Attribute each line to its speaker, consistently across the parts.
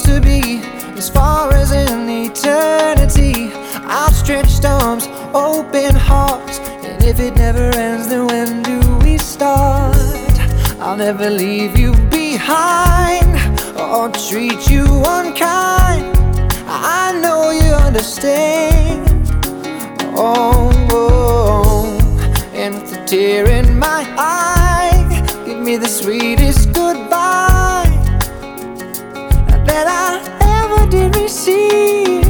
Speaker 1: to be, as far as in eternity. Outstretched arms, open hearts, and if it never ends, then when do we start? I'll never leave you behind or treat you unkind. I know you understand. Oh, oh. And with a tear in my eye, give me the sweetest goodbye that I ever did receive.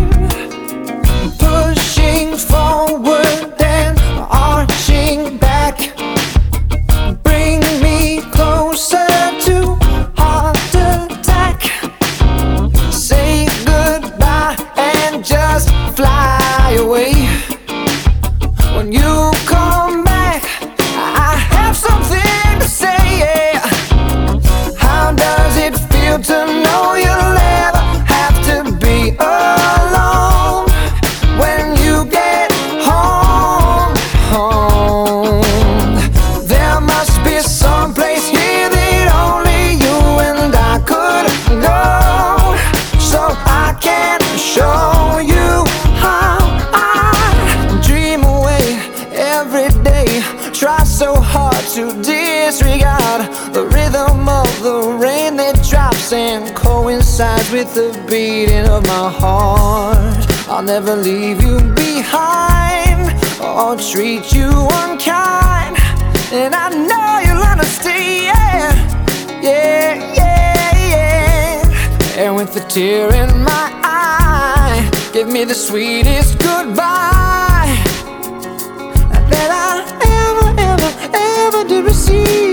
Speaker 1: Pushing forward and arching back, bring me closer to heart attack. Say goodbye and just fly away. When you come back, I have something to say, yeah. How does it feel to know you'll never have to be alone when you get home? There must be some place here that only you and I could go, so I can show you how I dream away every day. Try so hard to disregard the rhythm of the rain that drops and coincides with the beating of my heart. I'll never leave you behind or treat you unkind, and I know you'll understand. Yeah, yeah, yeah. And with a tear in my eye, give me the sweetest goodbye that I ever did receive.